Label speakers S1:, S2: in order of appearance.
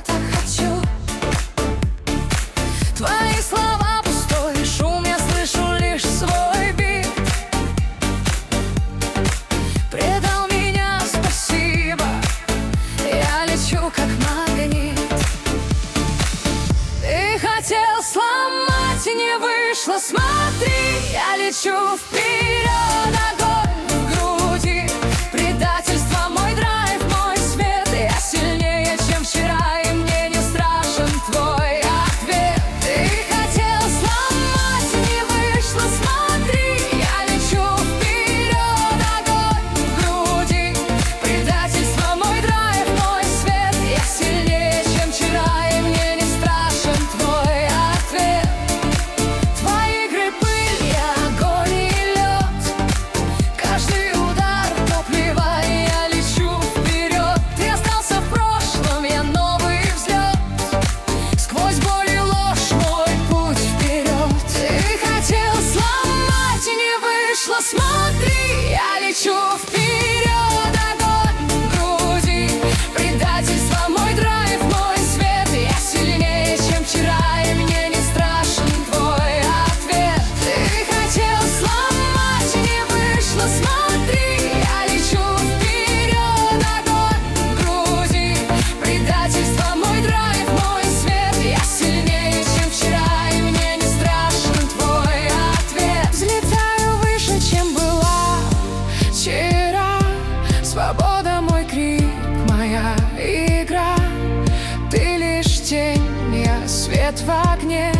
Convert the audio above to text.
S1: так хочу. Твои слова пустой шум, я слышу лишь свой бит. Предал меня, спасибо, я лечу как магнит. Ты хотел сломать, не вышло, смотри, я лечу вперед, огонь в груди. Предательство мой драйв, мой свет, я сильнее, чем вчера, и мне не страшен твой ответ. Ты хотел сломать, не вышло, смотри, я лечу вперед, огонь в груди. Предательство мой драйв, мой свет, я сильнее, чем вчера, и мне не страшен твой ответ. Твои игры пыль, я огонь и лед. Каждый удар топлива, и я лечу вперед. Ты остался в прошлом, я новый взлет. Сквозь боль и ложь мой путь вперед. Ты хотел сломать, не вышло, смотри, я лечу вперед, огонь в груди. Предательство мой драйв, мой свет, я сильнее, чем вчера, и мне не страшен твой ответ. Ты хотел сломать, не вышло, смотри, я лечу вперед, огонь в груди. Предательство мой драйв, мой свет, я сильнее, чем вчера, и мне не страшен твой ответ. Взлетаю выше, чем была вчера. Свобода мой крик, моя игра. Ты лишь тень, я свет в огне.